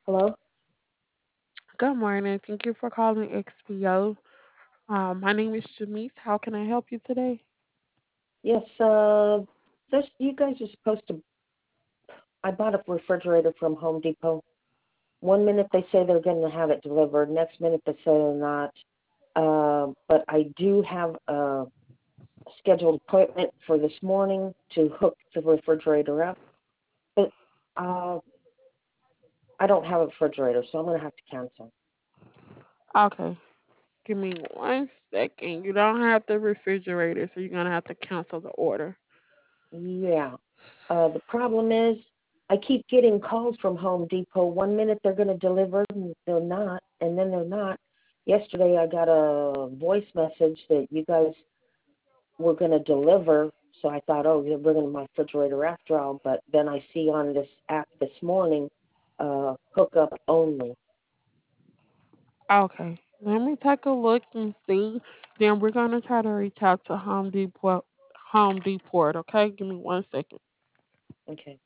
Hello? Good morning. Thank you for calling XPO. My name is Janice. How can I help you today? Yes, this you guys are supposed to. I bought a refrigerator from Home Depot. One minute they say they're going to have it delivered, next minute they say they're not. But I do have a scheduled appointment for this morning to hook the refrigerator up. But uh, I don't have a refrigerator, so I'm going to have to cancel. Okay. Give me 1 second. You don't have the refrigerator, so you're gonna have to cancel the order. Yeah. The problem is I keep getting calls from Home Depot. One minute they're going to deliver and they're not, and then they're not. Yesterday I got a voice message that you guys were going to deliver, so I thought, oh, you're bringing my refrigerator after all. But then I see on this app this morning, hookup only. Okay. Let me take a look and see. Then we're gonna try to reach out to Home Depot. Home Depot. Okay. Give me 1 second. Okay.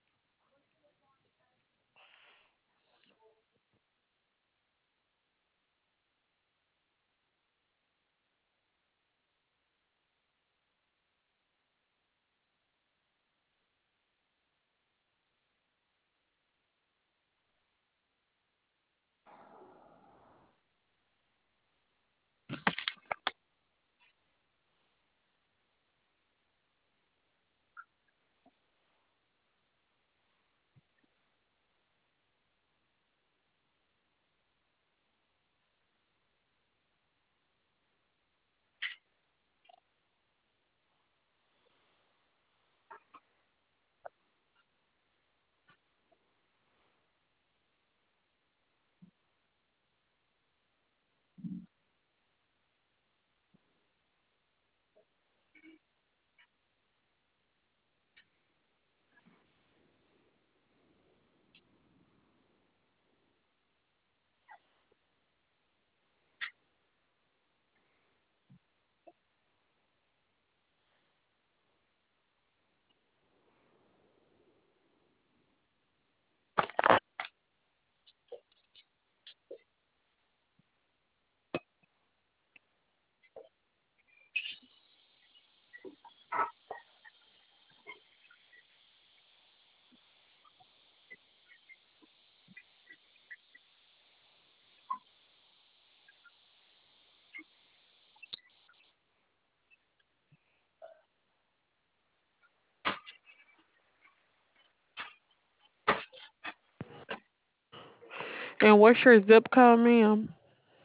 And what's your zip code, ma'am?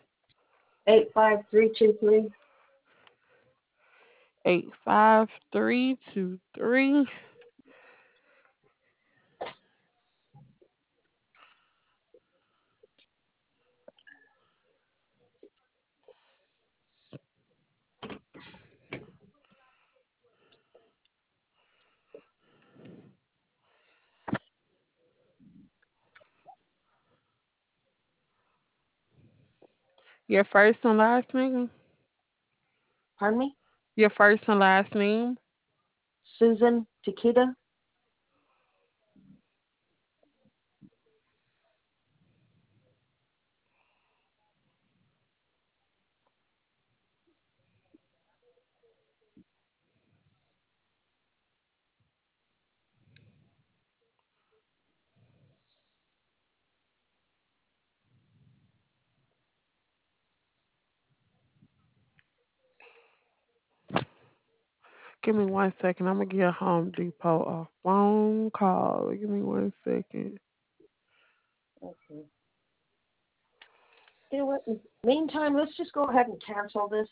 85323. 85323. Your first and last name? Pardon me? Your first and last name? Susan Takita. Give me 1 second. I'm gonna give Home Depot a phone call. Give me 1 second. Okay. You know what? Meantime, let's just go ahead and cancel this.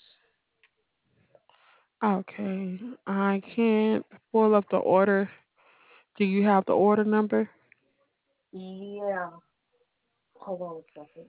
Okay. I can't pull up the order. Do you have the order number? Yeah. Hold on a second.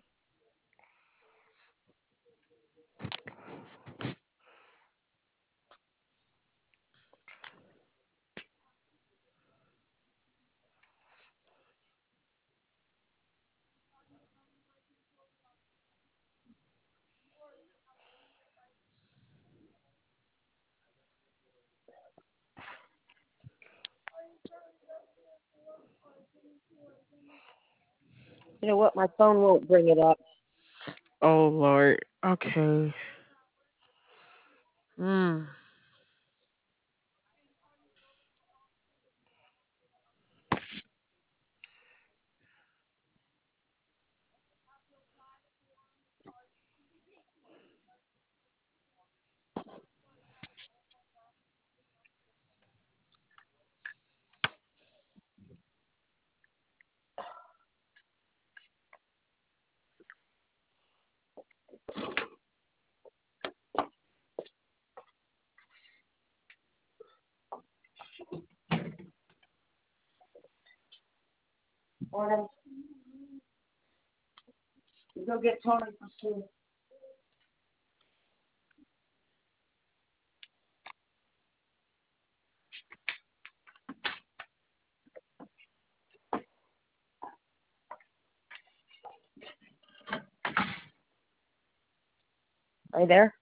You know what? My phone won't bring it up. Oh Lord. Okay. Mm. Morning. You go get Tony for school. Are you there?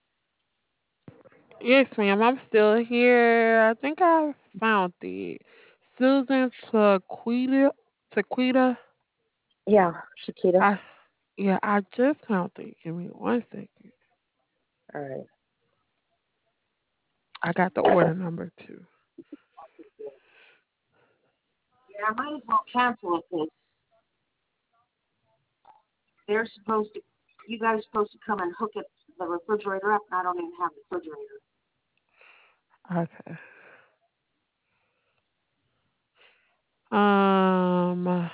Yes, ma'am. I'm still here. I think I found it. Susan Taquita. Yeah, Shakita. I Yeah, I just found it. Give me 1 second. All right. I got the order number too. Yeah, I might as well cancel it because they're supposed to. You guys supposed to come and hook it the refrigerator up, and I don't even have the refrigerator. Okay. Um,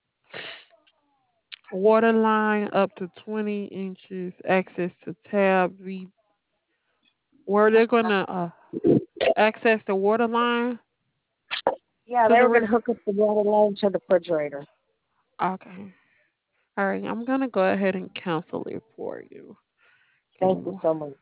Water line up to 20 inches. Access to tab. Were they gonna access the water line Yeah, to they the were going to ref? hook up the water line to the refrigerator. Okay. All right. I'm gonna go ahead and cancel it for you. Give Thank you me. so much.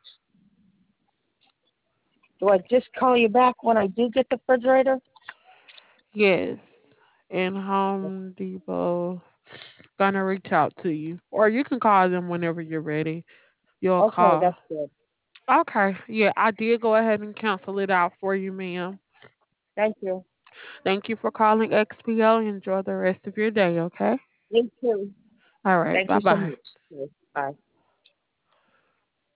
Do I just call you back when I do get the refrigerator? Yes. And Home Depot gonna reach out to you, or you can call them whenever you're ready. You'll Okay, call. that's good. Okay. Yeah, I did go ahead and cancel it out for you, ma'am. Thank you. Thank you for calling XPO. Enjoy the rest of your day. Okay. You too. All right. Thank Bye you so bye. much. Yes, bye.